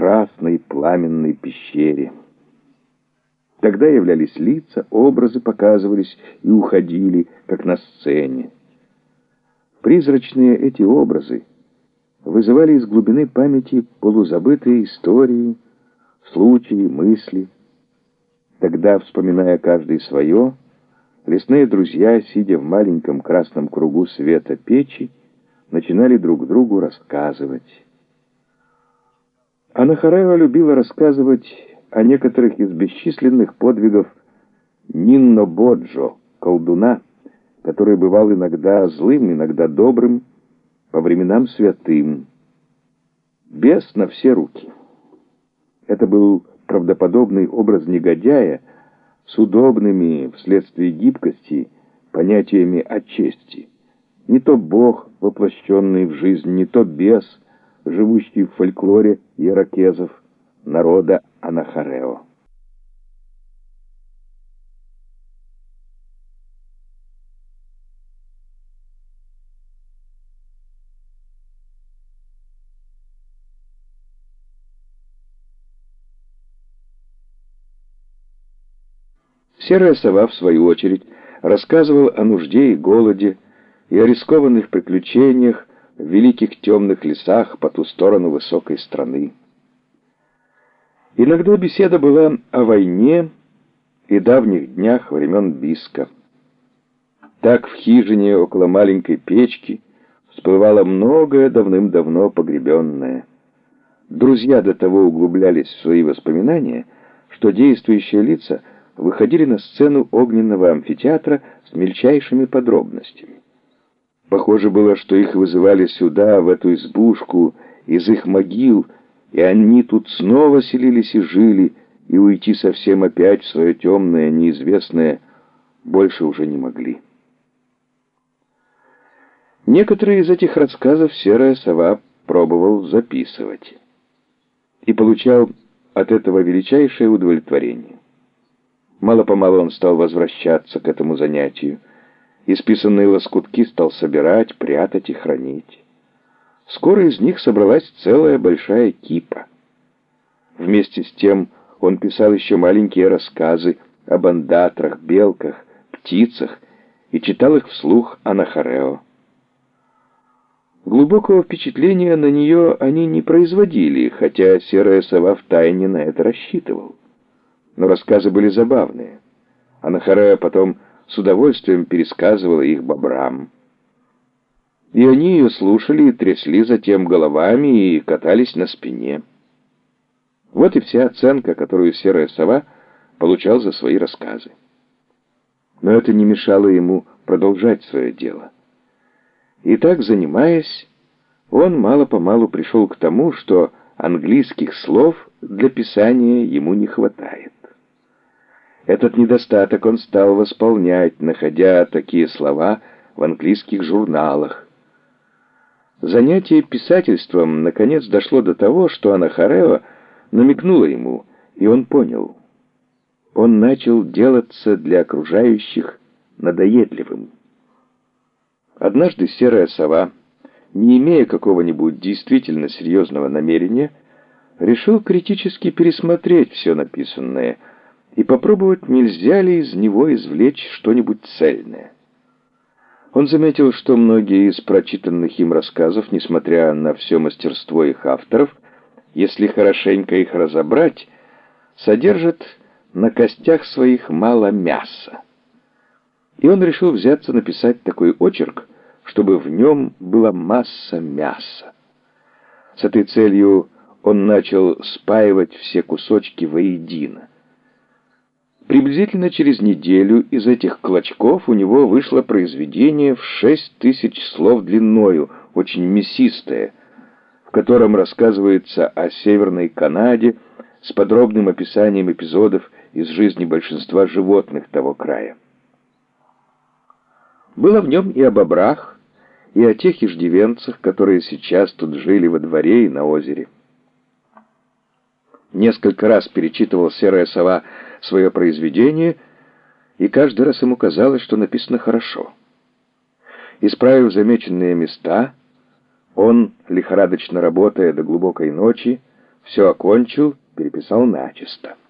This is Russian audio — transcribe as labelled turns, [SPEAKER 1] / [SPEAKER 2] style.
[SPEAKER 1] красной пламенной пещере. Тогда являлись лица, образы показывались и уходили, как на сцене. Призрачные эти образы вызывали из глубины памяти полузабытые истории, случаи, мысли. Тогда, вспоминая каждый свое, лесные друзья, сидя в маленьком красном кругу света печи, начинали друг другу рассказывать. Анахарео любила рассказывать о некоторых из бесчисленных подвигов Нинно-Боджо, колдуна, который бывал иногда злым, иногда добрым, по временам святым. Бес на все руки. Это был правдоподобный образ негодяя с удобными, вследствие гибкости, понятиями о чести. Не то бог, воплощенный в жизнь, не то бес, живущий в фольклоре иракезов, народа Анахарео. Серая сова, в свою очередь, рассказывал о нужде и голоде, и о рискованных приключениях в великих темных лесах по ту сторону высокой страны. Иногда беседа была о войне и давних днях времен Биска. Так в хижине около маленькой печки всплывало многое давным-давно погребенное. Друзья до того углублялись в свои воспоминания, что действующие лица выходили на сцену огненного амфитеатра с мельчайшими подробностями. Похоже было, что их вызывали сюда, в эту избушку, из их могил, и они тут снова селились и жили, и уйти совсем опять в свое темное, неизвестное больше уже не могли. Некоторые из этих рассказов серая сова пробовал записывать и получал от этого величайшее удовлетворение. Мало-помалу он стал возвращаться к этому занятию. Исписанные лоскутки стал собирать, прятать и хранить. Скоро из них собралась целая большая кипа. Вместе с тем он писал еще маленькие рассказы об андатрах, белках, птицах и читал их вслух Анахарео. Глубокого впечатления на нее они не производили, хотя серая сова втайне на это рассчитывал. Но рассказы были забавные. Анахарео потом с удовольствием пересказывала их бобрам. И они ее слушали и трясли затем головами и катались на спине. Вот и вся оценка, которую серая сова получал за свои рассказы. Но это не мешало ему продолжать свое дело. И так, занимаясь, он мало-помалу пришел к тому, что английских слов для писания ему не хватает. Этот недостаток он стал восполнять, находя такие слова в английских журналах. Занятие писательством наконец дошло до того, что Анахарео намекнула ему, и он понял. Он начал делаться для окружающих надоедливым. Однажды серая сова, не имея какого-нибудь действительно серьезного намерения, решил критически пересмотреть все написанное и попробовать, нельзя ли из него извлечь что-нибудь цельное. Он заметил, что многие из прочитанных им рассказов, несмотря на все мастерство их авторов, если хорошенько их разобрать, содержат на костях своих мало мяса. И он решил взяться написать такой очерк, чтобы в нем была масса мяса. С этой целью он начал спаивать все кусочки воедино. Приблизительно через неделю из этих клочков у него вышло произведение в 6000 слов длиною, очень мясистое, в котором рассказывается о Северной Канаде с подробным описанием эпизодов из жизни большинства животных того края. Было в нем и о бобрах, и о тех иждивенцах, которые сейчас тут жили во дворе и на озере. Несколько раз перечитывал серая сова свое произведение, и каждый раз ему казалось, что написано хорошо. Исправив замеченные места, он, лихорадочно работая до глубокой ночи, Все окончил, переписал начисто.